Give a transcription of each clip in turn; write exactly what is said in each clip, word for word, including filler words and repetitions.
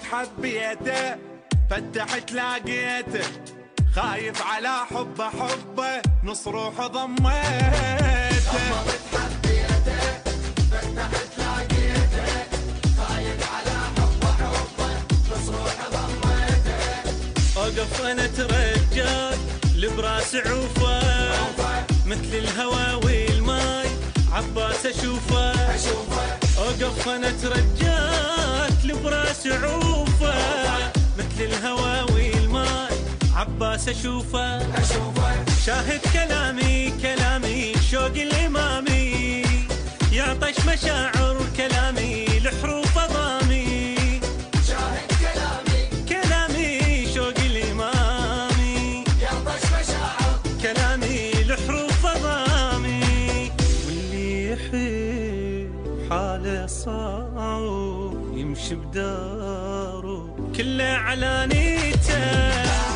حبيته فتحت لاقيته خايف على حبه حبه نص روح ضميته حبيته فتحت لاقيته خايف على حبه حبه نص روح ضميته اوقف انا ترجاك لبراس عوفه مثل الهوى والماي عباس اشوفه اوقف انا ترجاك لبراس عوفه مثل الهوى والماي عباس اشوفه شاهد كلامي كلامي شوق الامامي يعطش مشاعر كلامي لحروف ضامي شاهد كلامي كلامي شوق الامامي يعطش مشاعر كلامي لحروف ضامي واللي يحب حاله صعب يمشي بداره كله على نيته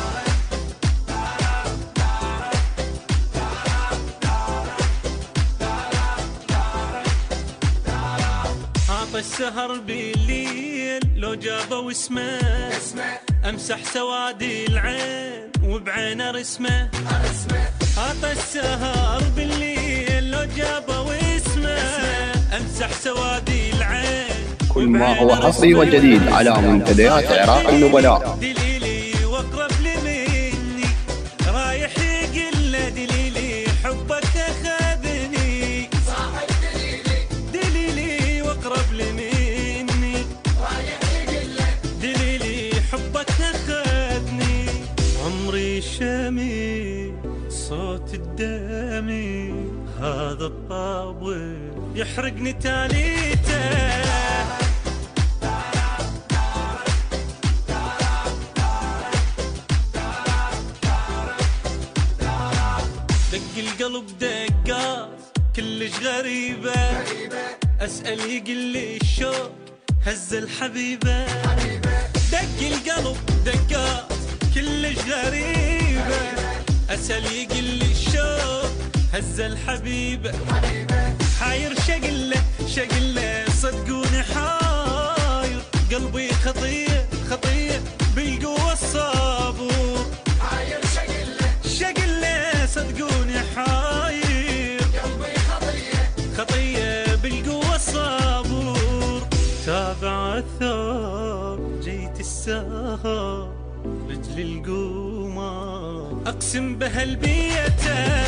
عطى السهر بالليل لو جابوا اسمه امسح سوادي العين وبعينه رسمه عطى السهر بالليل لو جابوا اسمه امسح سوادي العين كل ما هو حصري وجديد على منتديات عراق النبلاء. دليلي واقرب لي مني رايح يقل دليلي حبك اخذني صاحب دليلي دليلي واقرب لي مني رايح يقل دليلي حبك اخذني عمري شامي صوت الدمي هذا الطابل يحرقني تاليته دق القلب دقات كلش غريبة أسأل يقل الشوق هز الحبيبة دق القلب دقات كلش غريبة أسأل يقل الشوق هز الحبيبة حاير شقله شقله صدقوني حاير قلبي خطية خطية بالقوة الصابور حاير شقله شقله صدقوني حاير قلبي خطيه خطية بالقوة الصابور تابع الثار جيت السهر رجل القومة أقسم بهالبيته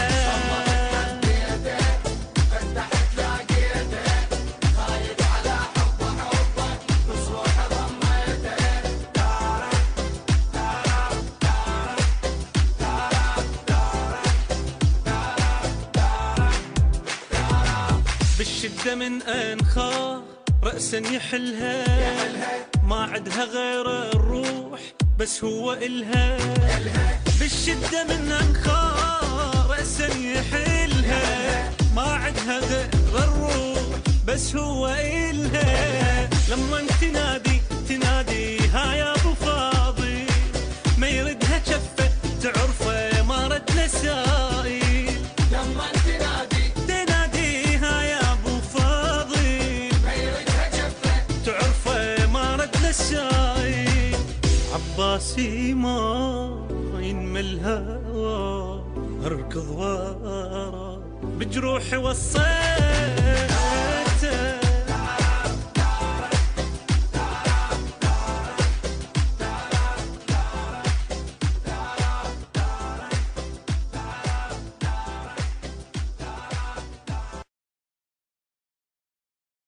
بالشدة من أنخاه رأسا يحلها ما عدها غير الروح بس هو إلها بالشدة من أنخاه رأسا يحلها ما عدها غير الروح بس هو إلها لما تنادي تنادي ها يا أبو فاضل ما يردها شفة تعرفه ما رد نسائل لما تنادي تنادي ها يا أبو فاضل ما يردها جفه تعرفه ما رد نسائل عباسي ما ينمى الهوى اركض ورا بجروحي وصيت